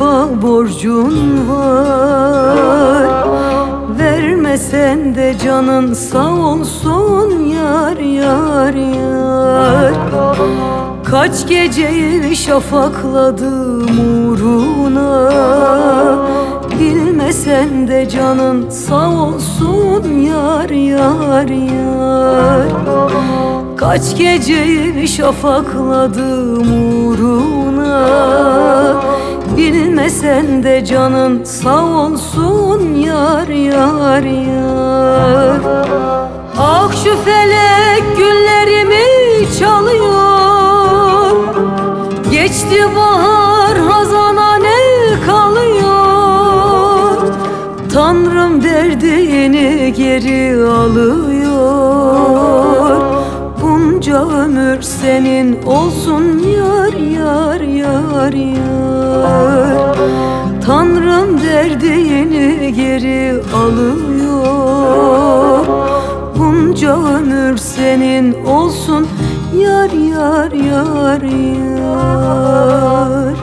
vefa borcun var. Vermesen de canın sağ olsun yar yar yar. Kaç geceyi şafakladım uğruna. Bilmesen de canın sağ olsun yar yar yar. Kaç geceyi şafakladım uğruna. Bilmesen de canın sağ olsun yar yar yar. Ah şu felek günlerimi çalıyor. Geçti bahar hazana ne kalıyor. Tanrım derdini geri alıyor. Bunca ömür senin olsun yar yar yar yar. Tanrım derdini geri alıyor. Bunca ömür senin olsun yar yar yar yar.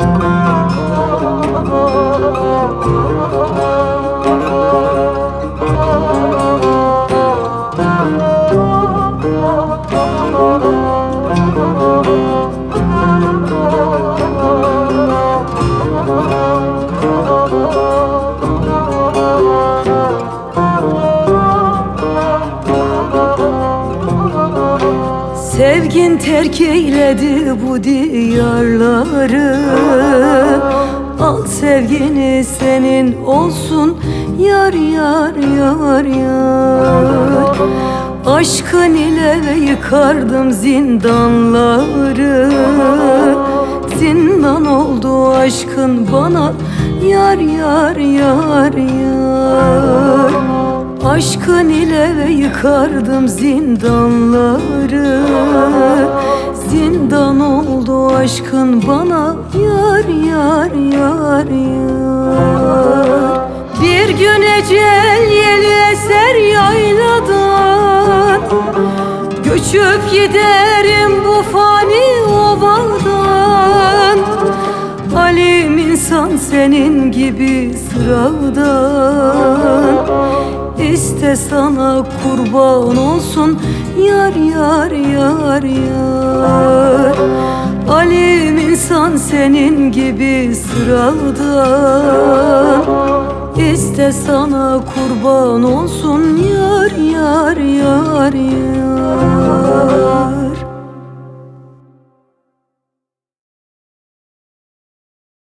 Sevgin terk eyledi bu diyarları. Al sevgini senin olsun yar yar yar yar. Aşkın ile yıkardım zindanları. Zindan oldu aşkın bana yar yar yar yar. Aşkın ile yıkardım zindanları. Zindan oldu aşkın bana yar yar yar yar. Bir gün ecel yeli eser yayladan. Göçüp giderim bu fani ovadan. Alim insan senin gibi sıradan. İste sana kurban olsun yar yar yar yar. Alim insan senin gibi sıradan. İste sana kurban olsun yar yar yar yar.